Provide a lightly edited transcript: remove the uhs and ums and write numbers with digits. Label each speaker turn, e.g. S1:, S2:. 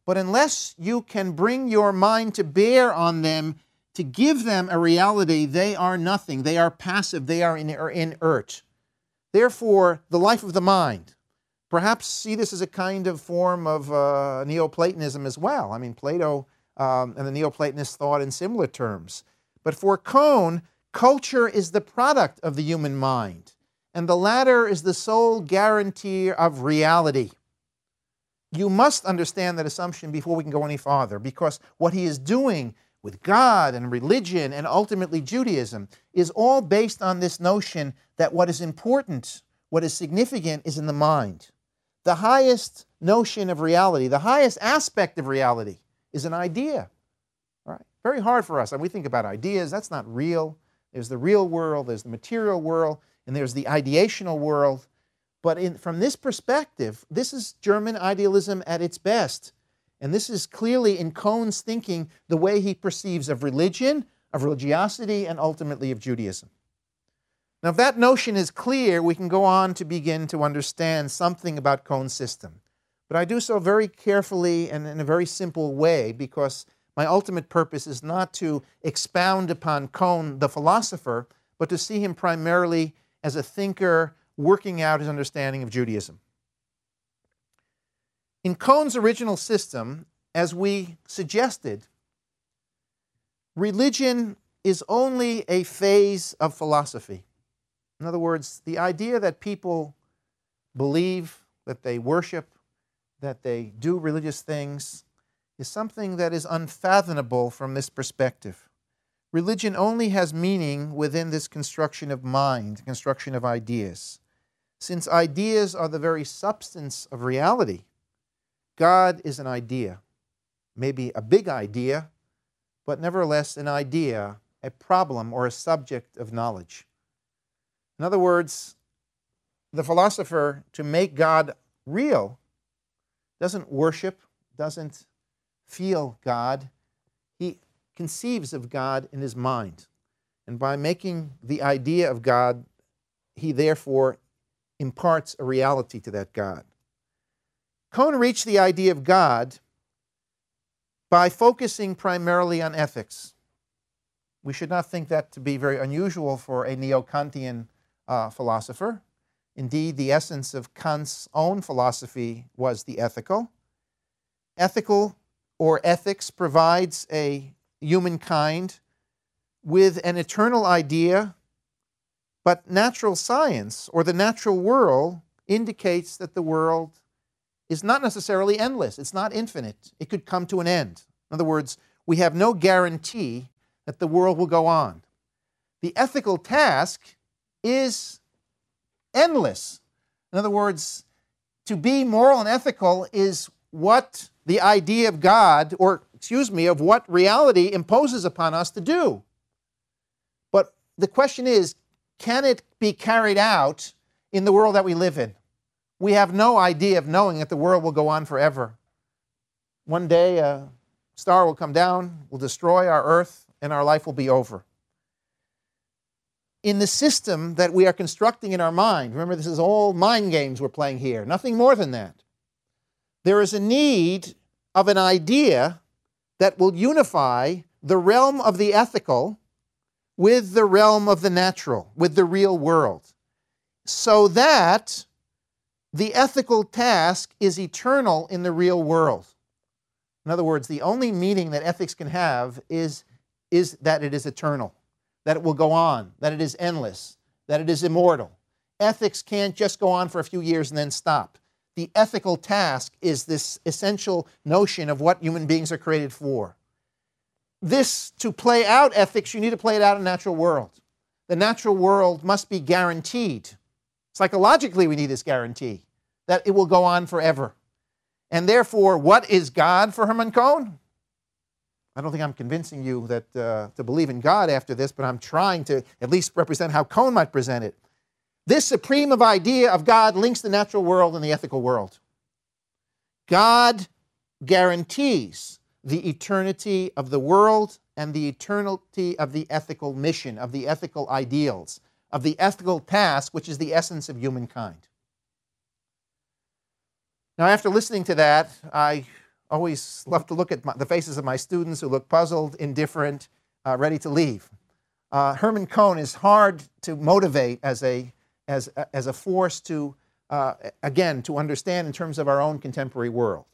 S1: But unless you can bring your mind to bear on them, to give them a reality, they are nothing. They are passive. They are inert. Therefore, the life of the mind. Perhaps see this as a kind of form of Neoplatonism as well. I mean, Plato and the Neoplatonists thought in similar terms. But for Cohn, culture is the product of the human mind, and the latter is the sole guarantee of reality. You must understand that assumption before we can go any farther, because what he is doing with God and religion and ultimately Judaism is all based on this notion that what is important, what is significant, is in the mind. The highest notion of reality, the highest aspect of reality, is an idea. All right? Very hard for us. When we think about ideas, that's not real. There's the real world, there's the material world, and there's the ideational world. But from this perspective, this is German idealism at its best. And this is clearly in Cohn's thinking the way he perceives of religion, of religiosity, and ultimately of Judaism. Now, if that notion is clear, we can go on to begin to understand something about Cohn's system. But I do so very carefully and in a very simple way, because my ultimate purpose is not to expound upon Cohn, the philosopher, but to see him primarily as a thinker working out his understanding of Judaism. In Cohn's original system, as we suggested, religion is only a phase of philosophy. In other words, the idea that people believe, that they worship, that they do religious things, is something that is unfathomable from this perspective. Religion only has meaning within this construction of mind, construction of ideas. Since ideas are the very substance of reality, God is an idea, maybe a big idea, but nevertheless an idea, a problem, or a subject of knowledge. In other words, the philosopher, to make God real, doesn't worship, doesn't feel God. He conceives of God in his mind. And by making the idea of God, he therefore imparts a reality to that God. Cohn reached the idea of God by focusing primarily on ethics. We should not think that to be very unusual for a neo-Kantian philosopher. Indeed, the essence of Kant's own philosophy was the ethical. Ethical or ethics provides a humankind with an eternal idea, but natural science or the natural world indicates that the world is not necessarily endless. It's not infinite. It could come to an end. In other words, we have no guarantee that the world will go on. The ethical task is endless. In other words, to be moral and ethical is what the idea of God, or excuse me, of what reality imposes upon us to do. But the question is, can it be carried out in the world that we live in? We have no idea of knowing that the world will go on forever. One day a star will come down, will destroy our earth, and our life will be over. In the system that we are constructing in our mind, remember this is all mind games we're playing here, nothing more than that. There is a need of an idea that will unify the realm of the ethical with the realm of the natural, with the real world, so that the ethical task is eternal in the real world. In other words, the only meaning that ethics can have is that it is eternal, that it will go on, that it is endless, that it is immortal. Ethics can't just go on for a few years and then stop. The ethical task is this essential notion of what human beings are created for. To play out ethics, you need to play it out in the natural world. The natural world must be guaranteed. Psychologically, we need this guarantee that it will go on forever. And therefore, what is God for Hermann Cohn? I don't think I'm convincing you that to believe in God after this, but I'm trying to at least represent how Cohn might present it. This supreme idea of God links the natural world and the ethical world. God guarantees the eternity of the world and the eternity of the ethical mission, of the ethical ideals, of the ethical task, which is the essence of humankind. Now, after listening to that, I always love to look at the faces of my students who look puzzled, indifferent, ready to leave. Herman Cohn is hard to motivate as a force to, again, to understand in terms of our own contemporary world.